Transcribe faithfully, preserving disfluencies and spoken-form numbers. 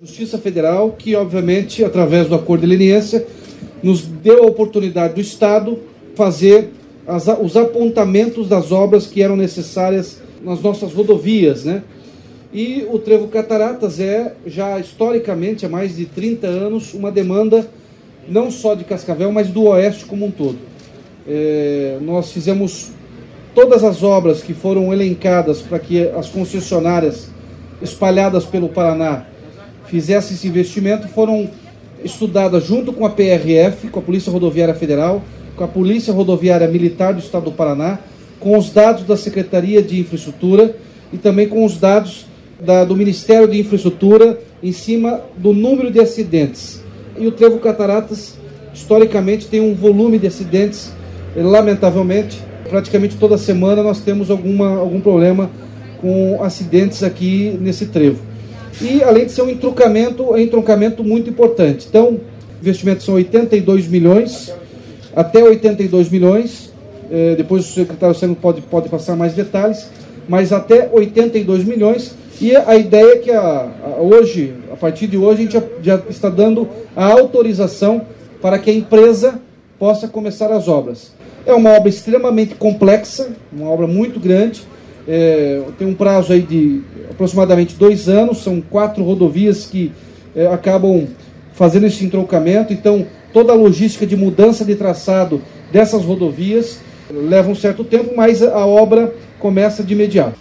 Justiça Federal, que obviamente, através do acordo de leniência, nos deu a oportunidade do Estado fazer as, os apontamentos das obras que eram necessárias nas nossas rodovias, né? E o Trevo Cataratas é, já historicamente, há mais de trinta anos, uma demanda não só de Cascavel, mas do Oeste como um todo. É, nós fizemos todas as obras que foram elencadas para que as concessionárias espalhadas pelo Paraná fizessem esse investimento, foram estudadas junto com a P R F, com a Polícia Rodoviária Federal, com a Polícia Rodoviária Militar do Estado do Paraná, com os dados da Secretaria de Infraestrutura e também com os dados da, do Ministério de Infraestrutura em cima do número de acidentes. E o Trevo Cataratas, historicamente, tem um volume de acidentes, lamentavelmente, praticamente toda semana nós temos alguma, algum problema com acidentes aqui nesse trevo. E, além de ser um entroncamento, é um entroncamento muito importante. Então, investimentos são oitenta e dois milhões, até oitenta e dois milhões, eh, depois o secretário Sérgio pode, pode passar mais detalhes, mas até oitenta e dois milhões, e a ideia é que a, a, hoje, a partir de hoje, a gente já, já está dando a autorização para que a empresa possa começar as obras. É uma obra extremamente complexa, uma obra muito grande, é, tem um prazo aí de aproximadamente dois anos, são quatro rodovias que é, acabam fazendo esse entroncamento, então toda a logística de mudança de traçado dessas rodovias leva um certo tempo, mas a obra começa de imediato.